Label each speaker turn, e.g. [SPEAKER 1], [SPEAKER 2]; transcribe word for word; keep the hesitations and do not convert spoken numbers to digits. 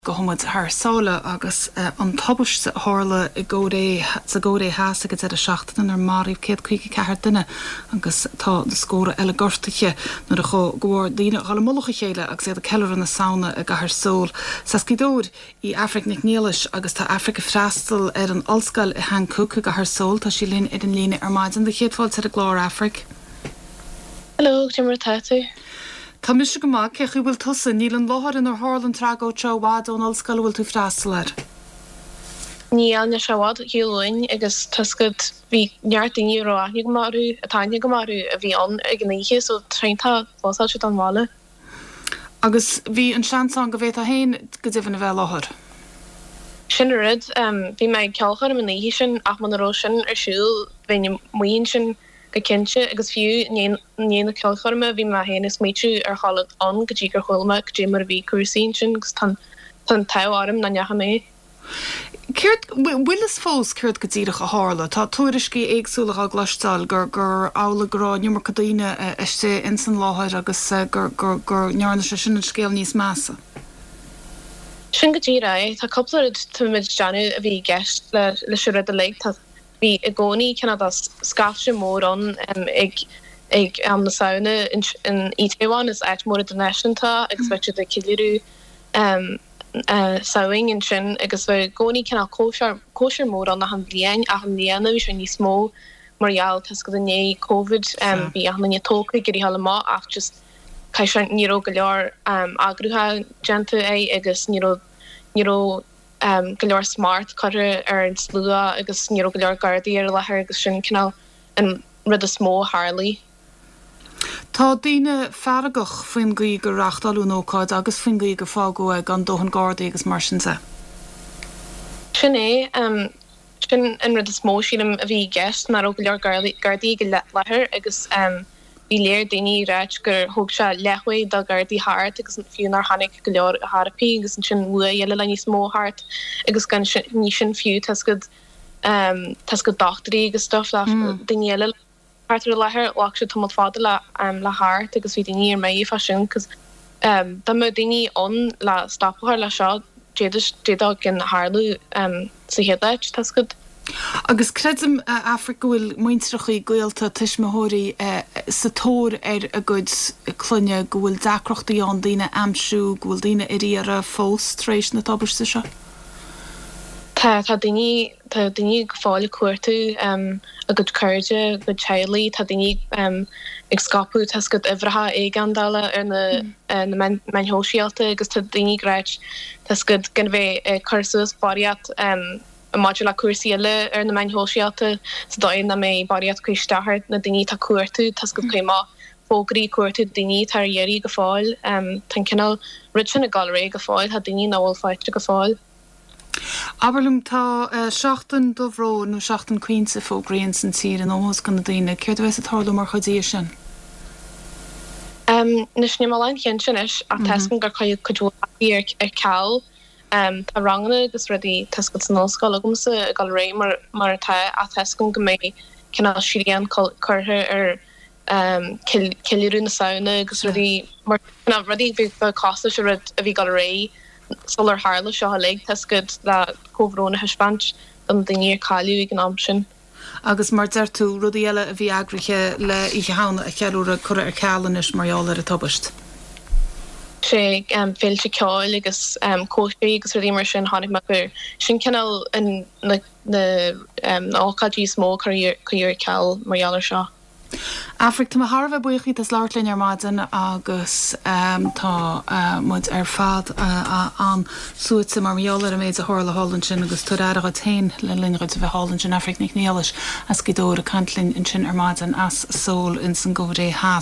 [SPEAKER 1] go humid haar saola agus uh, an tabus sa hála i ggódé sa ggódé háasa go a seachtain ar maríomh céad chuige cethir duine agus tá de scóra eile gortaige nuair a cho gháir daoine gála mulacha chéile agus é a ceilr na saona a gahar sól. Sa scidóir í Afric nic nílis agus tá Africa freastal ar an olscail i hang cúca gahar sól tá sí linn ar an líne ar maidin de chéadfáil ar a glár Afric.
[SPEAKER 2] Hello, Jimmer Tatu.
[SPEAKER 1] Tá mis go má ce chu bhfuil tusa níl an láthir in ar hálan trágó tehád ón olscail bhfuil tú freastal.
[SPEAKER 2] Ní an seád hiúin agus tuscud bhí neartdaí rá ní go marú a taine go marú a bhí an ag gníché so treinta báil se an bhála.
[SPEAKER 1] Agus bhí an seansán go bhéit a hain go dtíhanna bheith láthir.
[SPEAKER 2] Sin rid bhí meid ceolchar am naihí sin ach man ró sin ar siúil bhí muon sin go cinse agus fiú níana ceolcharma bhí me héana is méitiú ar chalad an go dtí gur chuilma go dtí mar bhí cuasaín sin gus tan tahabharm na necha mé.
[SPEAKER 1] Ceirt bhfuil is fós ceirt go dtíireach a hála, tá tuairiscí éagsúlacha glastáil gur gur ála gorá numar go daoine iste in san láthir agus gur gur gur nearna se sin an scéal níos measa.
[SPEAKER 2] Sin go dtí ra, tá coppla tuimiid deanú a bhí gceist le le siúra a le tá bhí i gcónaí cinna scafte mór an ag ag am na saona in Italyháin is eit mór a nationtá agus bheitú de cilirú saoing in sin agus bheith gcónaí cinna cóisiir mór an na han blian a han líana bhí sin níos mó marall tas go dané COVID bhí a na tóca gurí hala má ach just cai níró go leor agrútha gentu é agus níró níró Um, go leor smart cutter ar an slúa agus níró go leor gardaí ar lethir agus sin cinál an rud a smó Harley.
[SPEAKER 1] Tá daoine ferragach faoin gaí gur reachtalú nócáid agus faoin gaí gur fágó gan dóhan gardaí agus mar sin sa.
[SPEAKER 2] Sin é um, sin an rud a smó sílam a bhí gceist mar ó go leor gardaí go lethir agus um, bhí léir daoine réit gur thug se lethhaid dá gardaí háart agus fiúnar tháinig go leor therapaí agus an sin bua dhéile le níos mó háart agus gan ní sin fiú tas go tas go doctorí agus stuff le daoine eile háartar lethir lách se tomad fáda le le háart agus bhí daoine ar mé fa sin cos dá mu daoine ón le stoppathir le seo déadá gin háarlú sa héadleit tas go.
[SPEAKER 1] Agus credim uh, Africa bhfuil muintrachaí gaolta tuismithirí uh, sa tóir ar a gcuid clunne go bhfuil dacrochtaí an daoine amsú go bhfuil daoine irí ar a fós tréis na tabairsa seo?
[SPEAKER 2] Tá tá daoine tá daoine go fáil cuairtú um, a go chuirde go tealaí tá daoine um, ag scapú tas go ihretha é gandála ar na mm. uh, na mainthóisialta agus tá daoine gráit tas go gan bheith uh, chursúas bariat um, a modula cuasaí eile ar na mainthóisialta sa dáin na mé bariad cuisteart na daoine tá cuairtú tas go chuimá fógraí cuairtú daoine tar dhéirí go fáil tan cinál rid sin na galré go fáil tá daoine náhfuil fáilte go fáil.
[SPEAKER 1] Aberlum tá seachtain do bhró nó seachtain cuinte fógraíonn san tír an óhas gan na daoine, céir bheits a tarla mar chodí sin?
[SPEAKER 2] Nus ní máin chéan sin is a teiscin gur chuid chuú ar ceall. Um, tá rangna agus rudí tascad san nóscoil agumsa a gal ré mar mar atá a tascin go mé cinná sirían chuirthe ar um, ceilirú na saona agus rudí mar rudí bhí costa se rud a bhí gal ré solar hála seo le tascad le cóhróna hispáint an daoine cáiliú ag an am sin.
[SPEAKER 1] Agus mar deir tú rudí eile a bhí agriche le i hána a cheúra chur ar cealanis marall ar a tobaist.
[SPEAKER 2] sé um, féilte ceáil agus um, cóisií agus ruí mar sin tháinig mar gur sin cinál in na áchadí smó chuir ceall marall seo.
[SPEAKER 1] Afric tá Harbh buochaí tas leirlinn ar maidin agus um, tá uh, mud ar fad uh, an suúit mar marall a méid a hála hálann sin agus tú a tain le linreid a bheith hálann sin Afric nic níalis as go dóir a cantlinn in sin ar maidin as sól in san ggódé háas.